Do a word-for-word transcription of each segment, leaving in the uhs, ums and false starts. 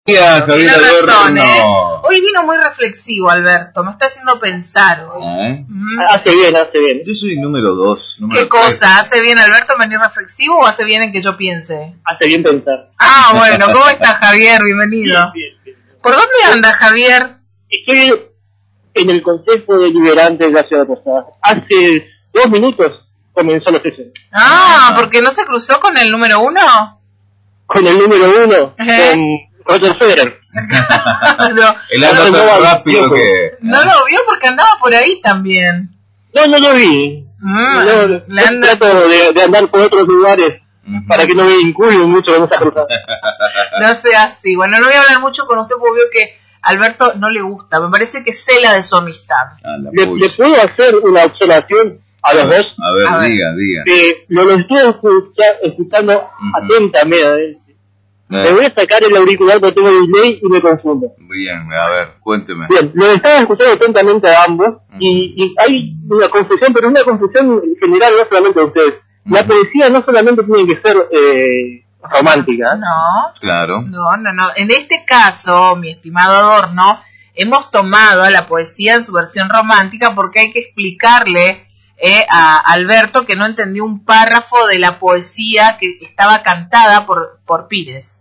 Javier Tiene razón, Adorno. ¿eh? Hoy vino muy reflexivo, Alberto. Me está haciendo pensar hoy. ¿Eh? Mm. Hace bien, hace bien. Yo soy número dos. Número ¿Qué cosa? ¿Hace bien Alberto en venir reflexivo o hace bien en que yo piense? Hace bien pensar. Ah, bueno. ¿Cómo estás, Javier? Bienvenido. Bien, bien, bien. ¿Por dónde andas, Javier? Estoy en el Consejo Deliberante de la Ciudad de Posadas. Hace dos minutos comenzó la sesión. Ah, ¿porque no se cruzó con el número uno? Con el número uno, Ajá. con Roger Federer. no, El anda No, tan no, rápido no. que... no lo vio porque andaba por ahí también. No, no lo vi. Mm, No, le yo anda- trato de, de andar por otros lugares Ujú. para que no me vinculen mucho con esa cruzada. No sea así. Bueno, no voy a hablar mucho con usted porque veo que a Alberto no le gusta. Me parece que cela de su amistad. Ah, la ¿Le, pucha. le puedo hacer una observación a los dos? A ver, A ver. diga, diga. Que lo, lo estuve escucha- escuchando Ujú. atentamente. Me Eh, voy a sacar el auricular porque tengo delay y me confundo. Bien, a ver, cuénteme. Bien, lo estaba escuchando atentamente a ambos Ujú. y, y hay una confusión, pero una confusión en general, no solamente de ustedes. La Ujú. poesía no solamente tiene que ser eh, romántica, ¿eh? No, Claro. no, no, no. En este caso, mi estimado Adorno, hemos tomado a la poesía en su versión romántica porque hay que explicarle eh, a Alberto que no entendió un párrafo de la poesía que estaba cantada por, por Pires.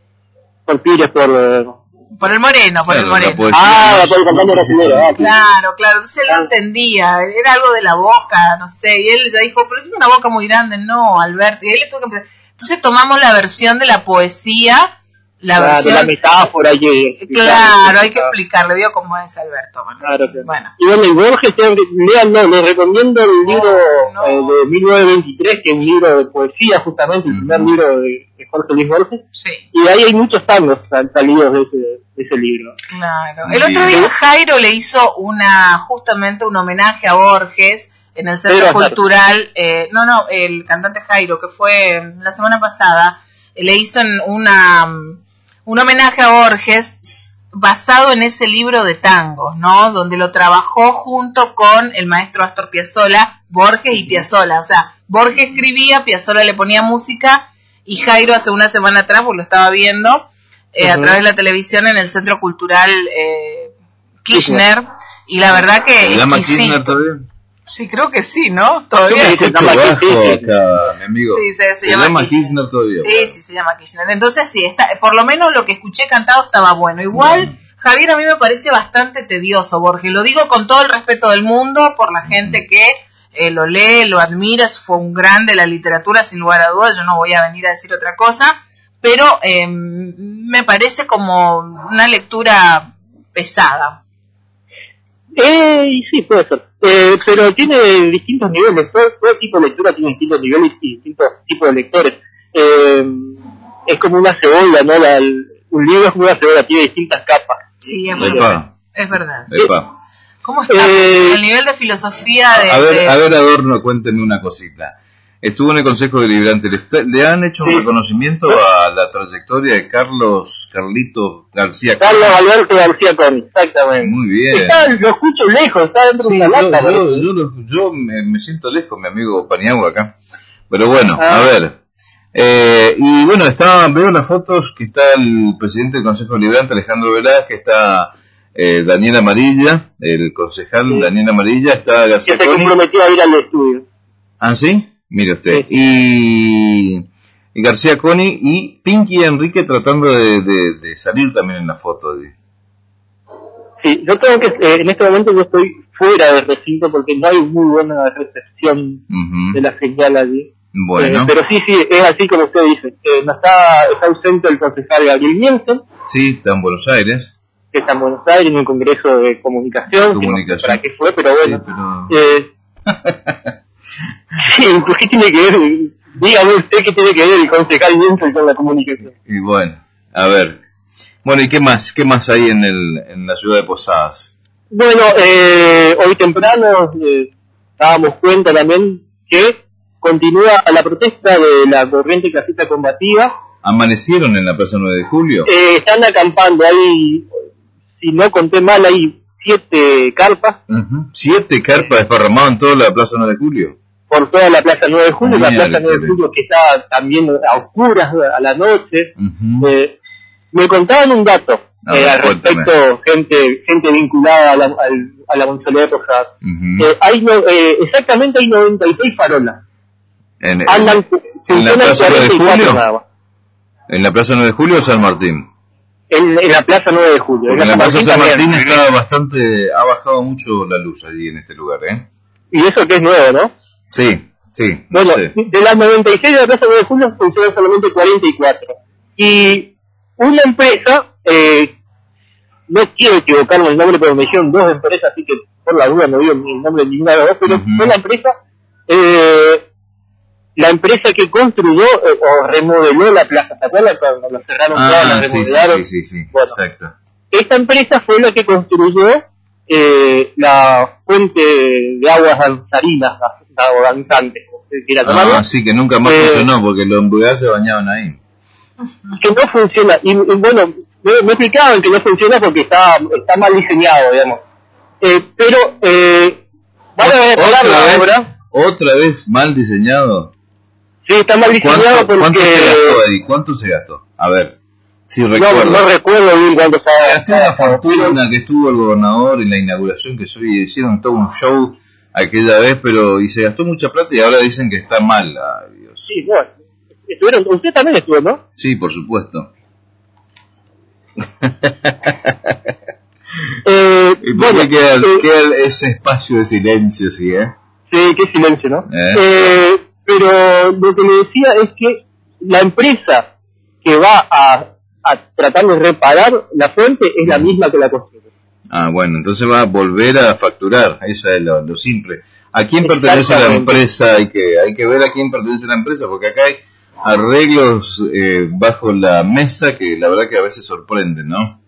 Por Pires, por... eh, Por el Moreno, por Claro, el la Moreno. poesía Ah, no la es- por el cantante brasileño. Ah, Claro, claro, entonces él no Ah. entendía, era algo de la boca, no sé, y él ya dijo, pero tiene una boca muy grande, no, Alberto, y él le tuvo que empezar. Entonces tomamos la versión de la poesía, la claro, versión... la metáfora hay que... Claro, hay que explicarle, vio cómo es Alberto. Bueno, Claro, claro. bueno. Y bueno, y Borges, leanlo, les recomiendo el libro no. eh, de mil novecientos veintitrés, que es un libro de poesía, justamente, el Ujú. primer libro de, de Jorge Luis Borges, Sí, y ahí hay muchos tangos sal- salidos de ese, de ese libro. claro. Muy El otro bien. día Jairo le hizo una, justamente un homenaje a Borges en el Centro Pedro Aznar. Cultural, eh, no, no, el cantante Jairo, que fue la semana pasada, eh, le hizo en una, mm, un homenaje a Borges basado en ese libro de tangos, ¿no? Donde lo trabajó junto con el maestro Astor Piazzolla, Borges y Piazzolla. O sea, Borges escribía, Piazzolla le ponía música y Jairo hace una semana atrás, pues lo estaba viendo eh, a Ujú. través de la televisión en el Centro Cultural eh, Kirchner. Y la verdad que ¿Se llama exquisito. Kirchner todavía? Sí, creo que sí, ¿no? Todavía. Sí, Qué se llama trabajo Kirchner. acá, mi amigo. Sí, se- se Se llama llama Kirchner. Kirchner todavía. Sí, sí, se llama Kirchner. Entonces sí, está, por lo menos lo que escuché cantado estaba bueno. Igual, Bueno. Javier, a mí me parece bastante tedioso, Borges. Lo digo con todo el respeto del mundo por la gente que eh, lo lee, lo admira, fue un grande de la literatura, sin lugar a dudas. Yo no voy a venir a decir otra cosa, pero eh, me parece como una lectura pesada. Eh, y sí, puede ser. Eh, pero tiene distintos niveles, todo, todo tipo de lectura tiene distintos niveles y distintos tipos de lectores. Eh, es como una cebolla, ¿no? La, el- un libro es como una cebolla, tiene distintas capas. Sí, es Epa. verdad. Es verdad. Epa. ¿Cómo está Eh, el nivel de filosofía de... A ver, de- a ver, Adorno, cuénteme una cosita. Estuvo en el Consejo Deliberante. ¿Le, está- le han hecho un Sí. reconocimiento a la trayectoria de Carlos Carlito García? Carlos Alberto García Coni, exactamente. Muy bien. Está, lo escucho lejos, está dentro Sí, de una yo, lata. yo, ¿no? yo, lo- yo me, me siento lejos, mi amigo Paniagua acá. Pero bueno, Ah. a ver. Eh, y bueno, está, veo las fotos que está el presidente del Consejo Deliberante, Alejandro Velázquez, está eh, Daniel Amarilla, el concejal Sí. Daniel Amarilla, está Que García se Coni. comprometió a ir al estudio. ¿Ah, sí? Mire usted. Sí. Y, y García Coni y Pinky Enrique tratando de, de, de salir también en la foto. de- Sí, yo tengo que, eh, en este momento yo estoy fuera del recinto porque no hay muy buena recepción Ujú. de la señal allí. Bueno, Eh, pero sí, sí, es así como usted dice. Eh, no está, está ausente el concejal Gabriel Nielsen, sí, está en Buenos Aires. que está en Buenos Aires en un congreso de comunicación. Comunicación. Que no sé para qué fue, pero bueno. Sí, pero... Eh, sí, ¿por qué tiene que ver? Dígame usted qué tiene que ver el concejal Nielsen con la comunicación. Y bueno, a ver. Bueno, ¿y qué más? ¿Qué más hay en, el, en la ciudad de Posadas? Bueno, eh, hoy temprano eh, dábamos cuenta también que continúa la protesta de la corriente clasista combativa. ¿Amanecieron en la Plaza nueve de Julio? Eh, están acampando, hay, si no conté mal, hay siete carpas Ujú. Siete carpas desparramadas en toda la Plaza nueve de Julio. por toda la Plaza nueve de Julio, la Mierda, Plaza nueve de qué Julio que está también a oscuras a la noche. Ujú. Eh, me contaban un dato No, eh, al cuéntame. respecto, gente gente vinculada a la, al- a la municipalidad de Posadas. Ujú. Eh, hay no, eh, exactamente hay noventa y seis farolas. en, en, Andan, en la funcionan Plaza nueve de cuarenta y cuatro Julio, nada más. en la Plaza nueve de Julio o San Martín. En, en la Plaza nueve de Julio. Porque en la San Plaza San también. Martín está bastante, ha bajado mucho la luz allí en este lugar, ¿eh? Y eso que es nuevo, ¿no? Sí, sí, no Bueno, sé. de las noventa y seis de la Plaza nueve de Julio funcionan solamente cuarenta y cuatro. Y una empresa, eh, no quiero equivocarme el nombre, pero me dijeron dos empresas, así que por la duda no digo ni el nombre de ninguna de las dos, pero Ujú. fue la empresa, eh, la empresa que construyó eh, o remodeló la plaza, ¿se acuerdan? Cuando la cerraron todas, la Ah, sí, sí, remodelaron. sí, sí, sí, Bueno. exacto. Esta empresa fue la que construyó eh, la fuente de aguas danzarinas, la, la danzante, como se quiera llamarlo, Ah, sí, que nunca más Eh, funcionó porque los embugados se bañaban ahí. que no funciona. Y, y bueno, me, me explicaban que no funciona porque está, está mal diseñado, digamos. Eh, pero eh, van a parar ¿Otra la vez? obra. ¿Otra vez mal diseñado? Sí, está mal diseñado ¿Cuánto, ¿Cuánto se gastó porque... ahí? ¿Cuánto se gastó? A ver, si No, recuerdo. no recuerdo bien cuánto Se gastó una estaba. fortuna que estuvo el gobernador en la inauguración, que soy, hicieron todo un show aquella vez, pero y se gastó mucha plata y ahora dicen que está mal. Ay, Dios. Sí, bueno. Estuvieron, usted también estuvo, ¿no? Sí, por supuesto. Eh, ¿Y por bueno, qué queda, eh, queda ese espacio de silencio, sí, eh? sí, qué silencio, ¿no? Eh. Eh, pero lo que le decía es que la empresa que va a, a tratar de reparar la fuente es la misma que la construyó. Ah, bueno, entonces va a volver a facturar, esa es lo, lo simple. ¿A quién pertenece la Exactamente. empresa? Hay que hay que ver a quién pertenece la empresa, porque acá hay arreglos eh, bajo la mesa que la verdad que a veces sorprenden, ¿no?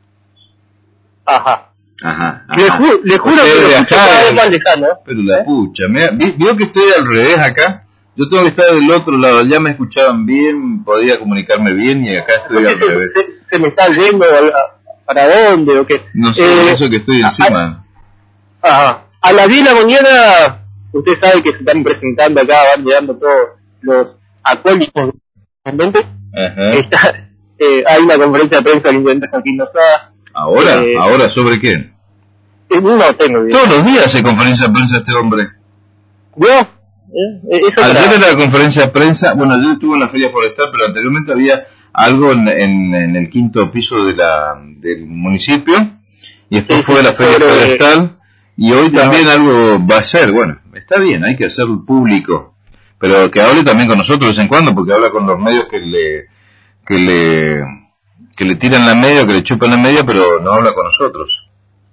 Ajá. Ajá, Le, ajá. ju- le juro Ustedes que de lo escucho acá, cada vez más lejano. ¿eh? pero la ¿Eh? pucha, mira, vi- vio que estoy al revés acá. Yo tengo que estar del otro lado, ya me escuchaban bien, podía comunicarme bien y acá estoy al Se, revés. se- se me está yendo a- a- para dónde o qué. No sé, Eh, eso que estoy encima. Ajá. A las diez de la mañana, usted sabe que se están presentando acá, van llegando todos los acólitos del intendente. Ajá. Está, eh, hay una conferencia de prensa del intendente Joaquín Lozada. ¿Ahora? Eh, ¿Ahora sobre qué? Eh, no tengo idea. Todos los días hace conferencia de prensa este hombre. ¿Yo? ¿Eh? Eh, es otra- Ayer era la conferencia de prensa, bueno, ayer estuvo en la Feria Forestal, pero anteriormente había algo en, en, en el quinto piso de la, del municipio, y después Sí, fue sí, la Feria sobre- Forestal, y hoy Claro. también algo va a ser, bueno, está bien, hay que hacerlo público, pero que hable también con nosotros de vez en cuando, porque habla con los medios que le, que le, que le tiran la media, que le chupan la media, pero no habla con nosotros.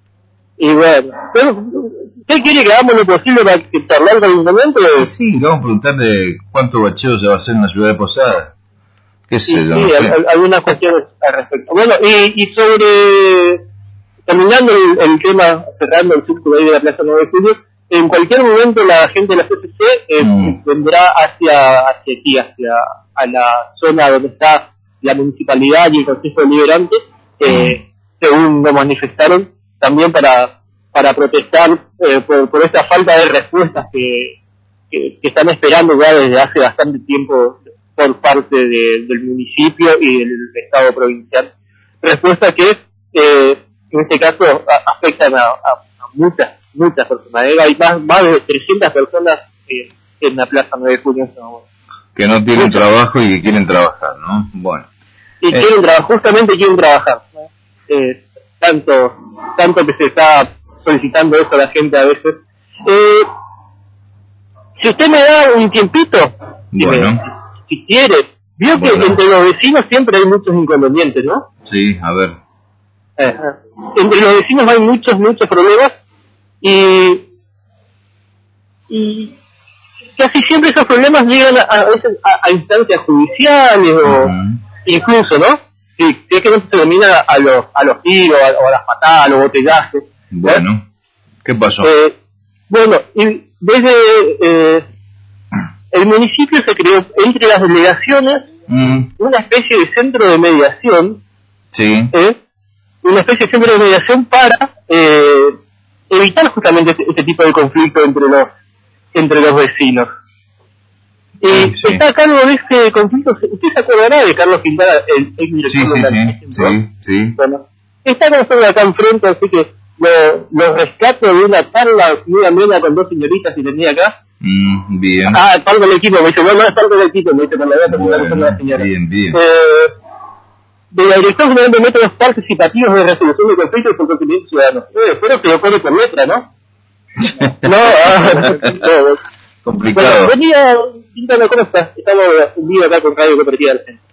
Y bueno, pero, ¿qué quiere que hagamos lo posible para que charlar con el intendente? Ah, sí, le vamos a preguntarle cuánto bacheo se va a hacer en la ciudad de Posada. ¿Qué Sí, sé sí, yo? No sé. al- al- algunas cuestiones al respecto. Bueno, y, y sobre, terminando el, el tema, cerrando el círculo ahí de la Plaza nueve de Julio, en cualquier momento la gente de la C C C eh, Mm. vendrá hacia, hacia aquí, hacia a la zona donde está la municipalidad y el Consejo Deliberante, eh, según nos manifestaron, también para, para protestar eh, por, por esta falta de respuestas que, que, que están esperando ya desde hace bastante tiempo por parte de, del municipio y del Estado provincial. Respuestas que eh, en este caso a, afectan a, a, a muchas, muchas personas. ¿eh? Hay más, más de trescientas personas eh, en la Plaza nueve de Julio en este momento. Que no tienen trabajo y que quieren trabajar, ¿no? Bueno. Y Eh. quieren trabajar, justamente quieren trabajar. ¿no? Eh, tanto, tanto que se está solicitando eso a la gente a veces. Eh, si usted me da un tiempito, si, Bueno. me- si quiere, vio que Bueno. entre los vecinos siempre hay muchos inconvenientes, ¿no? Sí, a ver. Eh, entre los vecinos hay muchos, muchos problemas y, y casi siempre esos problemas llegan a, a veces a, a instancias judiciales o Ujú. incluso, ¿no? Si, si es que no se termina a los, a los tiros, a, o a las patadas, a los botellazos. ¿no? Bueno. ¿Qué pasó? Eh, bueno, y desde eh, el municipio se creó entre las delegaciones Mm, una especie de centro de mediación, sí. ¿eh? una especie de centro de mediación para eh, evitar justamente este, este tipo de conflicto entre los entre los vecinos. Eh, sí. Está a cargo de este conflicto, usted se acordará de Carlos Quintana, el ex director Sí, sí, de la sí, sí, sí. Bueno, está con nosotros acá enfrente, así que lo, lo rescato de una charla muy amena con dos señoritas que tenía acá. Mm, bien. Ah, parte del equipo, me dice, no, no es parte del equipo, me dice, con la edad Bueno, con la señora. bien, bien. Eh, de la Dirección General de Métodos Participativos de Resolución de Conflictos por Consentimiento Ciudadano. Eh, espero que lo pone por letra, ¿no? No, ah, no. Complicado. Bueno, buen día, Quintana, ¿cómo estás? Estamos un día acá con Radio Cooperativa del Centro.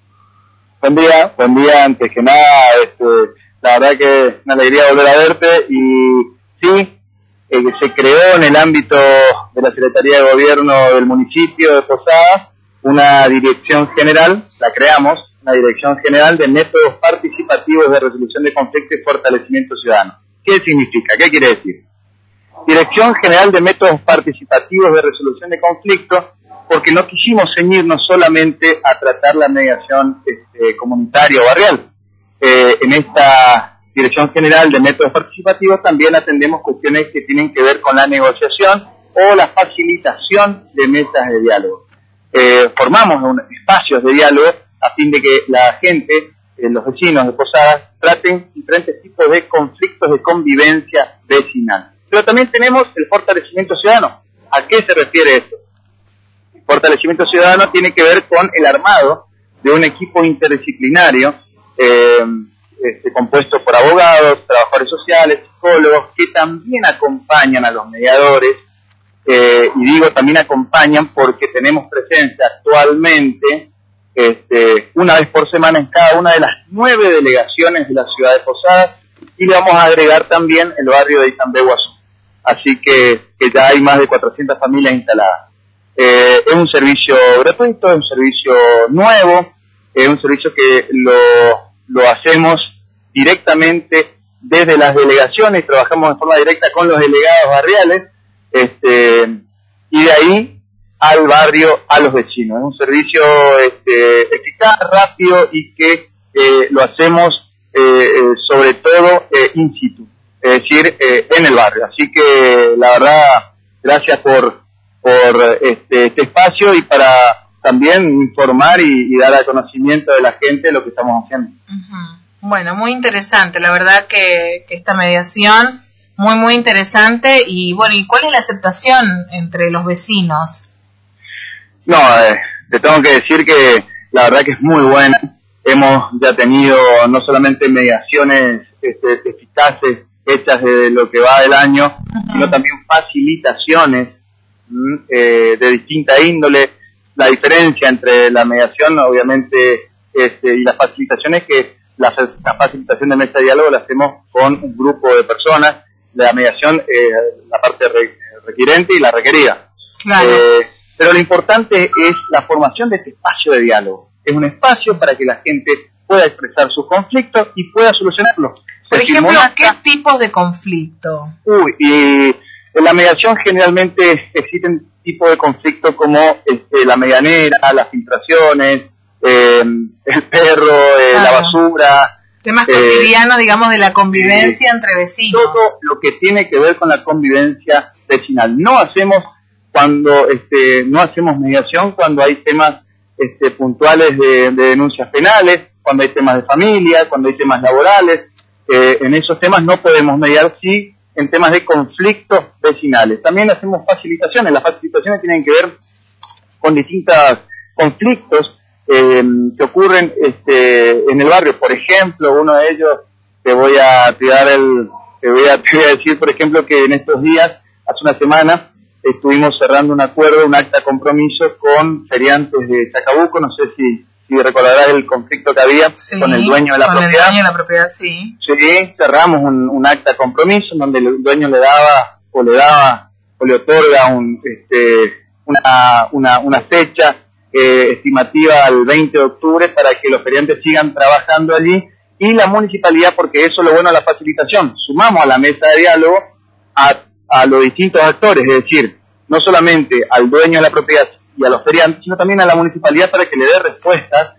Buen día, buen día, antes que nada, este, la verdad que es una alegría volver a verte y sí, eh, se creó en el ámbito de la Secretaría de Gobierno del municipio de Posadas una dirección general, la creamos, una dirección general de métodos participativos de resolución de conflictos y fortalecimiento ciudadano. ¿Qué significa? ¿Qué quiere decir? Dirección General de Métodos Participativos de Resolución de Conflictos, porque no quisimos ceñirnos solamente a tratar la mediación este, comunitaria o barrial. Eh, en esta Dirección General de Métodos Participativos también atendemos cuestiones que tienen que ver con la negociación o la facilitación de mesas de diálogo. Eh, formamos un, espacios de diálogo a fin de que la gente, eh, los vecinos de Posadas, traten diferentes tipos de conflictos de convivencia vecinal. Pero también tenemos el fortalecimiento ciudadano. ¿A qué se refiere esto? El fortalecimiento ciudadano tiene que ver con el armado de un equipo interdisciplinario eh, este, compuesto por abogados, trabajadores sociales, psicólogos, que también acompañan a los mediadores, eh, y digo también acompañan porque tenemos presencia actualmente este, una vez por semana en cada una de las nueve delegaciones de la ciudad de Posadas, y le vamos a agregar también el barrio de Itambeguazú. Así que, que ya hay más de cuatrocientas familias instaladas. Eh, es un servicio gratuito, es un servicio nuevo, es un servicio que lo, lo hacemos directamente desde las delegaciones, trabajamos de forma directa con los delegados barriales, este, y de ahí al barrio, a los vecinos. Es un servicio este, eficaz, rápido y que eh, lo hacemos eh, sobre todo eh, in situ. Es decir, eh, en el barrio. Así que, la verdad, gracias por por este, este espacio y para también informar y, y dar a conocimiento de la gente lo que estamos haciendo. Uh-huh. Bueno, muy interesante. La verdad que, que esta mediación, muy, muy interesante. Y bueno, ¿y cuál es la aceptación entre los vecinos? No, eh, te tengo que decir que la verdad que es muy buena. Hemos ya tenido no solamente mediaciones este, eficaces, hechas de lo que va del año, uh-huh. sino también facilitaciones eh, de distinta índole. La diferencia entre la mediación, obviamente, este, y la facilitación es que la, la facilitación de mesa de diálogo la hacemos con un grupo de personas, la mediación, eh, la parte re, requirente y la requerida. Claro. Eh, pero lo importante es la formación de este espacio de diálogo. Es un espacio para que la gente pueda expresar sus conflictos y pueda solucionarlos. Por ejemplo, ¿qué tipos de conflicto? Uy, y en la mediación generalmente existen tipos de conflicto como este, la medianera, las filtraciones, eh, el perro, eh, claro. la basura. Temas eh, cotidianos, digamos, de la convivencia eh, entre vecinos. Todo lo que tiene que ver con la convivencia vecinal. No hacemos cuando este, no hacemos mediación cuando hay temas este, puntuales de, de denuncias penales, cuando hay temas de familia, cuando hay temas laborales. Eh, en esos temas no podemos mediar, sí, en temas de conflictos vecinales. También hacemos facilitaciones. Las facilitaciones tienen que ver con distintos conflictos eh, que ocurren este, en el barrio. Por ejemplo, uno de ellos, te voy a tirar el, te voy a, te voy a decir, por ejemplo, que en estos días, hace una semana, estuvimos cerrando un acuerdo, un acta de compromiso con feriantes de Chacabuco. No sé si si recordarás el conflicto que había sí, con el dueño de la con propiedad. el dueño de la propiedad, sí. Sí, cerramos un, un acta de compromiso en donde el dueño le daba o le daba o le otorga un, este, una, una, una fecha eh, estimativa al veinte de octubre para que los feriantes sigan trabajando allí, y la municipalidad, porque eso es lo bueno de la facilitación, sumamos a la mesa de diálogo a, a los distintos actores, es decir, no solamente al dueño de la propiedad y a los feriantes, sino también a la municipalidad para que le dé respuestas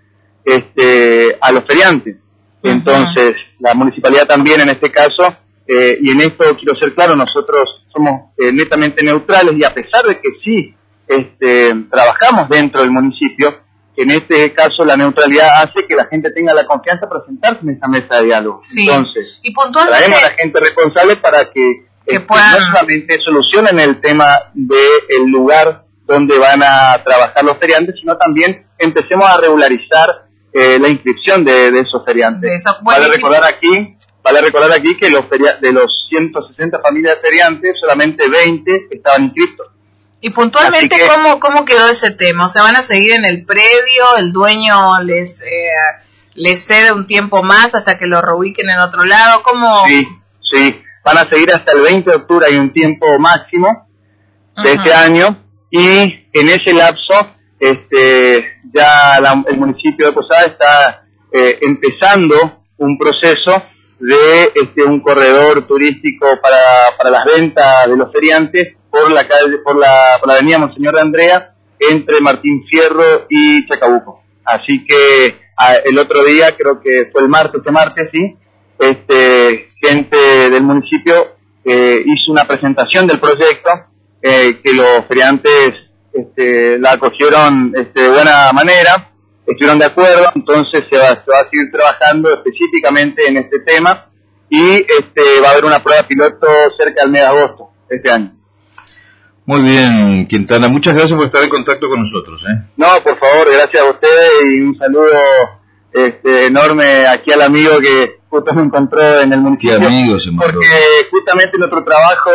este, a los feriantes. Uh-huh. Entonces, la municipalidad también en este caso, eh, y en esto quiero ser claro, nosotros somos eh, netamente neutrales, y a pesar de que sí este, trabajamos dentro del municipio. En este caso la neutralidad hace que la gente tenga la confianza para sentarse en esa mesa de diálogo. Sí. Entonces, y puntualmente, traemos a la gente responsable para que, que este, puedan... no solamente solucionen el tema del lugar donde van a trabajar los feriantes, sino también empecemos a regularizar eh, la inscripción de, de esos feriantes. De eso, vale recordar aquí, vale recordar aquí que los feria, de los ciento sesenta familias de feriantes, solamente veinte estaban inscritos. Y puntualmente, que, ¿cómo, ¿cómo quedó ese tema? O sea, ¿van a seguir en el predio? ¿El dueño les eh, les cede un tiempo más hasta que lo reubiquen en otro lado? ¿Cómo? Sí, sí. Van a seguir hasta el veinte de octubre, hay un tiempo máximo de uh-huh. este año. Y en ese lapso, este ya la, el municipio de Posada está eh, empezando un proceso de este un corredor turístico para, para las ventas de los feriantes por la calle, por la, por la avenida Monseñor de Andrea, entre Martín Fierro y Chacabuco. Así que a, el otro día, creo que fue el martes, este martes, sí, este, gente del municipio eh, hizo una presentación del proyecto, eh, que los feriantes este, la acogieron este, de buena manera, estuvieron de acuerdo, entonces se va, se va a seguir trabajando específicamente en este tema y este, va a haber una prueba piloto cerca del mes de agosto de este año. Muy bien, Quintana, muchas gracias por estar en contacto con nosotros, ¿eh? No, por favor, gracias a ustedes y un saludo este, enorme aquí al amigo que justo me encontró en el municipio. ¿Qué amigo se encontró? Porque justamente nuestro trabajo,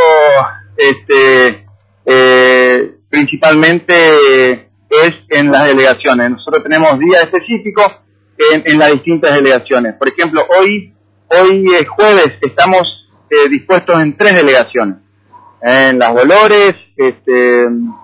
este, eh, principalmente es en las delegaciones. Nosotros tenemos días específicos en, en las distintas delegaciones. Por ejemplo, hoy, hoy es jueves, estamos eh, dispuestos en tres delegaciones. En Las Dolores, este,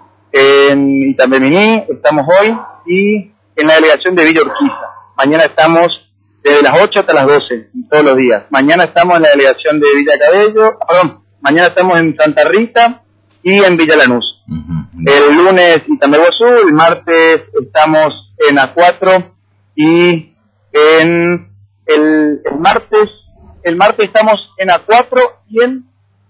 en Itambeminí estamos hoy y en la delegación de Villa Urquiza. Mañana estamos desde las ocho hasta las doce, todos los días. Mañana estamos en la delegación de Villa Cabello, perdón, mañana estamos en Santa Rita y en Villa Lanús. Uh-huh. El lunes Itamerguazú, el martes estamos en A cuatro y en el, el martes, el martes estamos en A cuatro y en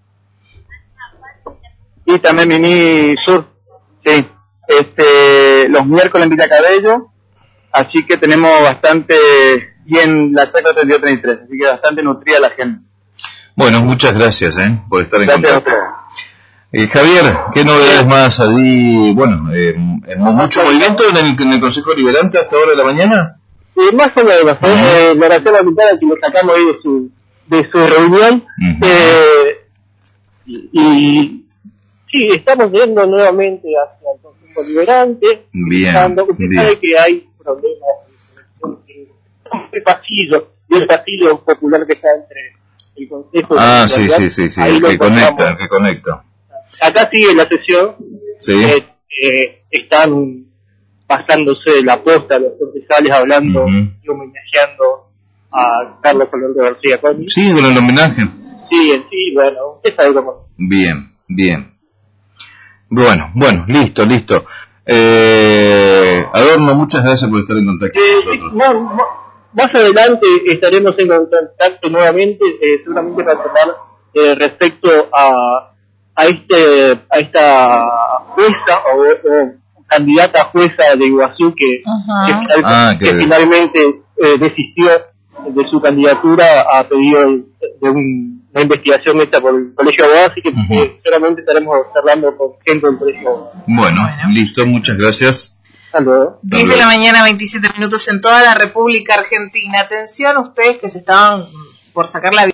y también Mini Sur, sí, este, los miércoles en Villa Cabello, así que tenemos bastante, y en la Chacra treinta y dos treinta y tres, así que bastante nutrida la gente. Bueno, muchas gracias, eh, por estar en gracias contacto. Eh, Javier, ¿qué novedades más allí? Bueno, eh, ¿mucho movimiento en el, en el Consejo Liberante hasta ahora de la mañana? Eh, más o menos, uh-huh. eh, la Graciela Quintana, que lo sacamos ahí de su, de su reunión, uh-huh. eh, y, y sí, estamos yendo nuevamente hacia el Consejo Liberante. Bien, usted bien. sabe que hay problemas de pasillo, y el pasillo popular que está entre el Consejo ah, y sí, sí, sí, sí, el que conecta, el que conecta. Acá sigue la sesión. Sí. Eh, eh, están pasándose de la posta los concejales hablando uh-huh. y homenajeando a Carlos Alberto García Conde. Sí, con el homenaje. Sí, sí, bueno, usted sabe cómo. Bien, bien. Bueno, bueno, listo, listo. Eh, Adorno, muchas gracias por estar en contacto eh, con nosotros. Más, más adelante estaremos en contacto nuevamente, eh, seguramente para tratar eh, respecto a a este a esta jueza o, o candidata jueza de Iguazú que, uh-huh. que, ah, que finalmente eh, desistió de su candidatura a pedido de un, una investigación hecha por el Colegio de Abogados, así que uh-huh. eh, seguramente estaremos charlando con gente del Colegio. Bueno, bueno, listo, muchas gracias. Hasta luego. diez de la mañana, veintisiete minutos en toda la República Argentina. Atención ustedes que se estaban por sacar la